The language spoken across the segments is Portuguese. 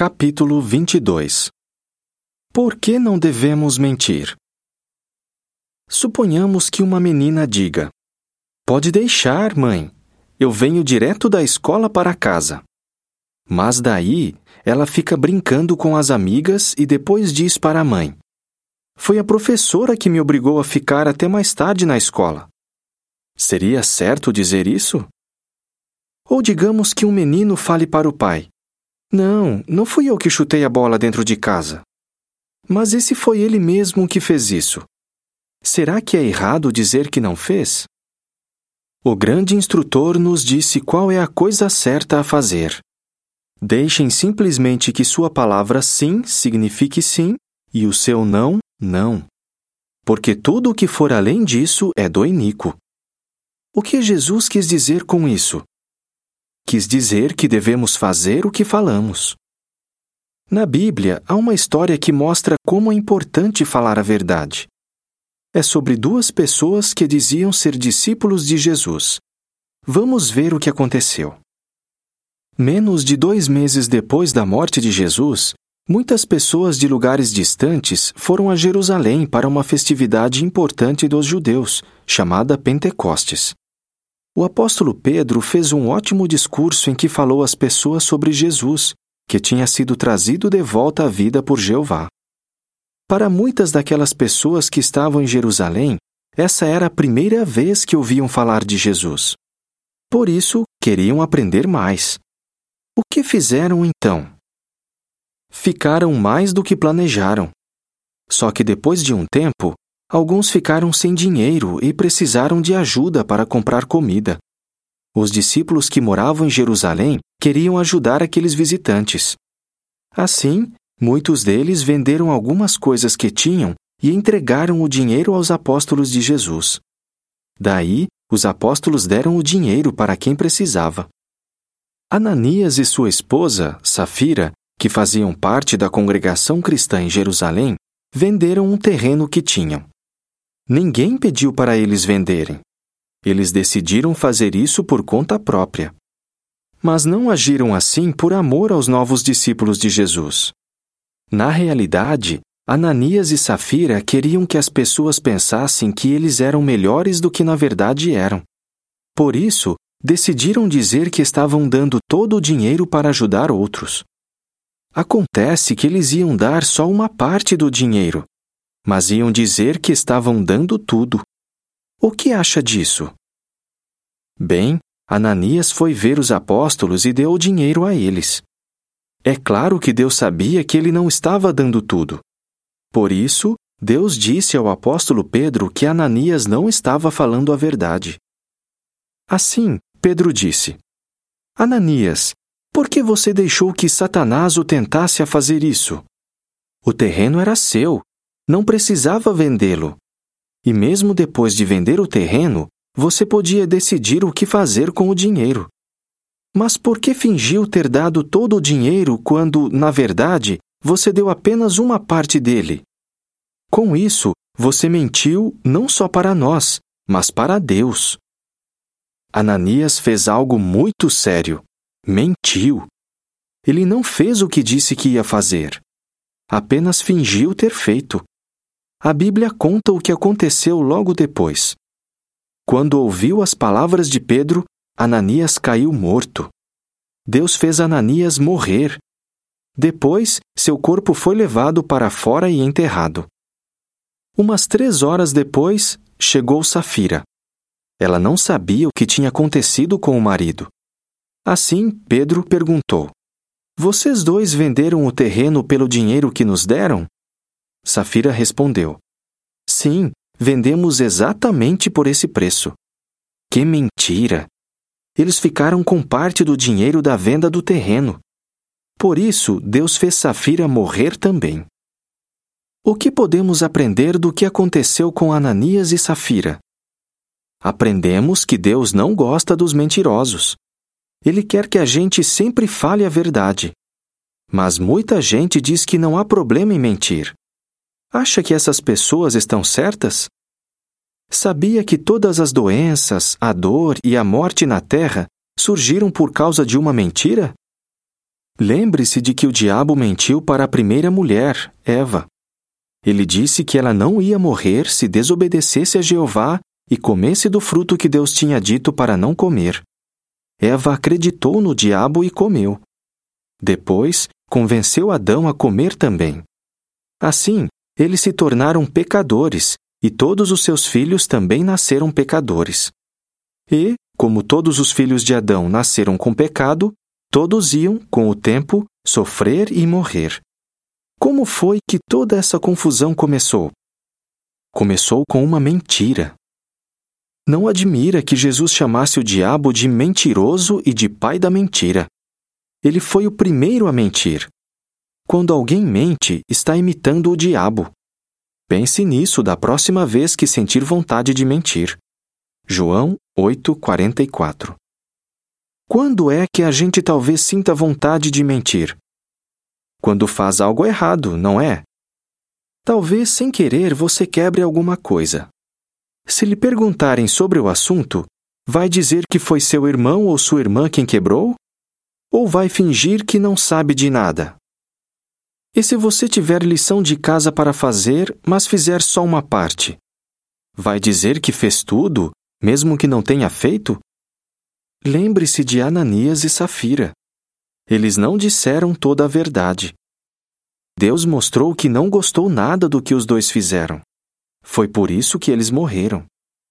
Capítulo 22. Por que não devemos mentir? Suponhamos que uma menina diga: "Pode deixar, mãe. Eu venho direto da escola para casa." Mas daí, ela fica brincando com as amigas e depois diz para a mãe: "Foi a professora que me obrigou a ficar até mais tarde na escola." Seria certo dizer isso? Ou digamos que um menino fale para o pai: Não fui eu que chutei a bola dentro de casa." Mas e se foi ele mesmo que fez isso? Será que é errado dizer que não fez? O grande instrutor nos disse qual é a coisa certa a fazer. Deixem simplesmente que sua palavra sim signifique sim e o seu não, não. Porque tudo o que for além disso é do iníquo. O que Jesus quis dizer com isso? Quis dizer que devemos fazer o que falamos. Na Bíblia, há uma história que mostra como é importante falar a verdade. É sobre duas pessoas que diziam ser discípulos de Jesus. Vamos ver o que aconteceu. Menos de 2 meses depois da morte de Jesus, muitas pessoas de lugares distantes foram a Jerusalém para uma festividade importante dos judeus, chamada Pentecostes. O apóstolo Pedro fez um ótimo discurso em que falou às pessoas sobre Jesus, que tinha sido trazido de volta à vida por Jeová. Para muitas daquelas pessoas que estavam em Jerusalém, essa era a primeira vez que ouviam falar de Jesus. Por isso, queriam aprender mais. O que fizeram então? Ficaram mais do que planejaram. Só que depois de um tempo, alguns ficaram sem dinheiro e precisaram de ajuda para comprar comida. Os discípulos que moravam em Jerusalém queriam ajudar aqueles visitantes. Assim, muitos deles venderam algumas coisas que tinham e entregaram o dinheiro aos apóstolos de Jesus. Daí, os apóstolos deram o dinheiro para quem precisava. Ananias e sua esposa, Safira, que faziam parte da congregação cristã em Jerusalém, venderam um terreno que tinham. Ninguém pediu para eles venderem. Eles decidiram fazer isso por conta própria. Mas não agiram assim por amor aos novos discípulos de Jesus. Na realidade, Ananias e Safira queriam que as pessoas pensassem que eles eram melhores do que na verdade eram. Por isso, decidiram dizer que estavam dando todo o dinheiro para ajudar outros. Acontece que eles iam dar só uma parte do dinheiro, mas iam dizer que estavam dando tudo. O que acha disso? Bem, Ananias foi ver os apóstolos e deu o dinheiro a eles. É claro que Deus sabia que ele não estava dando tudo. Por isso, Deus disse ao apóstolo Pedro que Ananias não estava falando a verdade. Assim, Pedro disse: "Ananias, por que você deixou que Satanás o tentasse a fazer isso? O terreno era seu. Não precisava vendê-lo. E mesmo depois de vender o terreno, você podia decidir o que fazer com o dinheiro. Mas por que fingiu ter dado todo o dinheiro quando, na verdade, você deu apenas uma parte dele? Com isso, você mentiu não só para nós, mas para Deus." Ananias fez algo muito sério. Mentiu. Ele não fez o que disse que ia fazer. Apenas fingiu ter feito. A Bíblia conta o que aconteceu logo depois. Quando ouviu as palavras de Pedro, Ananias caiu morto. Deus fez Ananias morrer. Depois, seu corpo foi levado para fora e enterrado. Umas 3 horas depois, chegou Safira. Ela não sabia o que tinha acontecido com o marido. Assim, Pedro perguntou: "Vocês dois venderam o terreno pelo dinheiro que nos deram?" Safira respondeu: "Sim, vendemos exatamente por esse preço." Que mentira! Eles ficaram com parte do dinheiro da venda do terreno. Por isso, Deus fez Safira morrer também. O que podemos aprender do que aconteceu com Ananias e Safira? Aprendemos que Deus não gosta dos mentirosos. Ele quer que a gente sempre fale a verdade. Mas muita gente diz que não há problema em mentir. Acha que essas pessoas estão certas? Sabia que todas as doenças, a dor e a morte na Terra surgiram por causa de uma mentira? Lembre-se de que o diabo mentiu para a primeira mulher, Eva. Ele disse que ela não ia morrer se desobedecesse a Jeová e comesse do fruto que Deus tinha dito para não comer. Eva acreditou no diabo e comeu. Depois, convenceu Adão a comer também. Assim, eles se tornaram pecadores, e todos os seus filhos também nasceram pecadores. E, como todos os filhos de Adão nasceram com pecado, todos iam, com o tempo, sofrer e morrer. Como foi que toda essa confusão começou? Começou com uma mentira. Não admira que Jesus chamasse o diabo de mentiroso e de pai da mentira. Ele foi o primeiro a mentir. Quando alguém mente, está imitando o diabo. Pense nisso da próxima vez que sentir vontade de mentir. João 8:44. Quando é que a gente talvez sinta vontade de mentir? Quando faz algo errado, não é? Talvez sem querer você quebre alguma coisa. Se lhe perguntarem sobre o assunto, vai dizer que foi seu irmão ou sua irmã quem quebrou? Ou vai fingir que não sabe de nada? E se você tiver lição de casa para fazer, mas fizer só uma parte? Vai dizer que fez tudo, mesmo que não tenha feito? Lembre-se de Ananias e Safira. Eles não disseram toda a verdade. Deus mostrou que não gostou nada do que os dois fizeram. Foi por isso que eles morreram.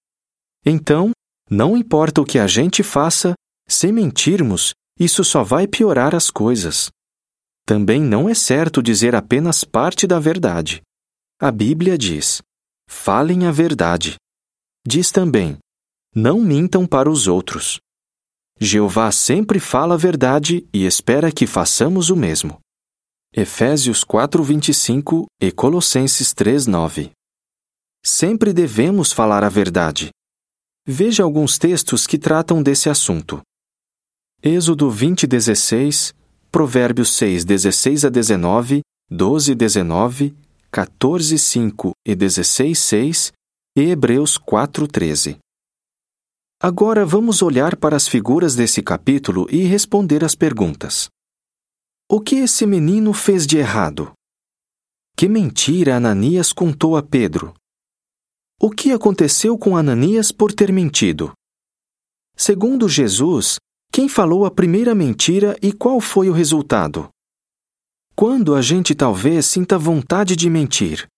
Então, não importa o que a gente faça, se mentirmos, isso só vai piorar as coisas. Também não é certo dizer apenas parte da verdade. A Bíblia diz: falem a verdade. Diz também: não mintam para os outros. Jeová sempre fala a verdade e espera que façamos o mesmo. Efésios 4:25 e Colossenses 3:9. Sempre devemos falar a verdade. Veja alguns textos que tratam desse assunto. Êxodo 20:16, Provérbios 6:16-19, 12:19, 14:5 e 16:6 e Hebreus 4:13. Agora vamos olhar para as figuras desse capítulo e responder as perguntas. O que esse menino fez de errado? Que mentira Ananias contou a Pedro? O que aconteceu com Ananias por ter mentido? Segundo Jesus, quem falou a primeira mentira e qual foi o resultado? Quando a gente talvez sinta vontade de mentir?